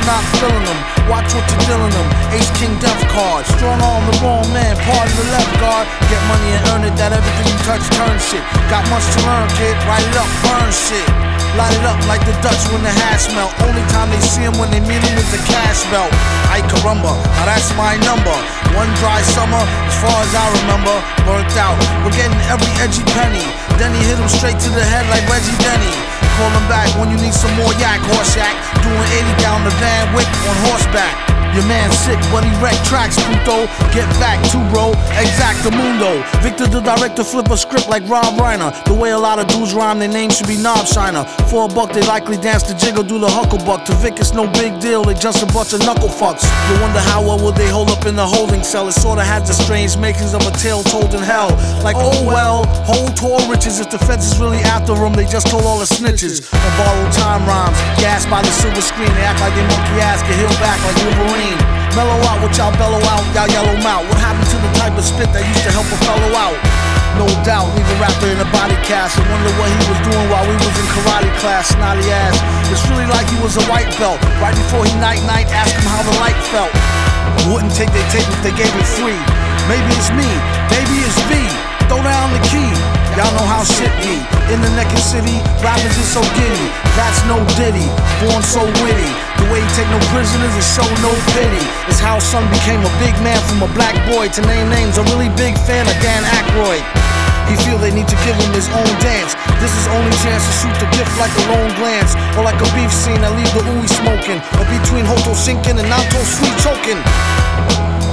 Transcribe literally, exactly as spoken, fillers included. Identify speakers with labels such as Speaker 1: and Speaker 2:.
Speaker 1: not filling them. Watch what you're dealing them. Ace King Death card. Strong arm the wrong man, pardon the left guard. Get money and earn it, that everything you touch turn shit. Got much to learn, kid. Write it up, burn shit. Light it up like the Dutch when the hash melt. Only time they see him when they meet him with the cash belt. Ay caramba, now that's my number. One dry summer, as far as I remember, burnt out. We're getting every edgy penny. Then he hit him straight to the head like Reggie Denny. Call him back when you need some more yak, horse yak. Doing eighty down the Van Wick on horseback. Your man's sick, but he wrecked tracks, puto. Get back to bro, exactamundo. Victor the director flip a script like Rob Reiner. The way a lot of dudes rhyme, their name should be Knob Shiner. For a buck, they likely dance the jiggle, do the hucklebuck. To Vic, it's no big deal, they just a bunch of knuckle fucks. You wonder how well would they hold up in the holding cell. It sorta has the strange makings of a tale told in hell. Like, oh well, hold tall riches. If the feds is really after them, they just told all the snitches. On borrowed time rhymes, gassed by the silver screen. They act like they monkey ass, get healed back like Wolverine. Mellow out what y'all bellow out, y'all yellow mouth. What happened to the type of spit that used to help a fellow out? No doubt, leave a rapper in a body cast. I wonder what he was doing while we was in karate class. Snotty ass, it's really like he was a white belt. Right before he night-night, asked him how the light felt. Wouldn't take their tape if they gave it free. Maybe it's me, maybe it's V. Throw down the key, y'all know how shit be. In the naked city, rappers is so giddy. That's no Diddy, born so witty. The way he take no prisoners and show no pity. It's how son became a big man from a black boy. To name names, a really big fan of Dan Aykroyd. He feel they need to give him his own dance. This is only chance to shoot the gift like a lone glance. Or like a beef scene that leave the ooey smoking. Or between Hoto sinking and Nato sweet choking.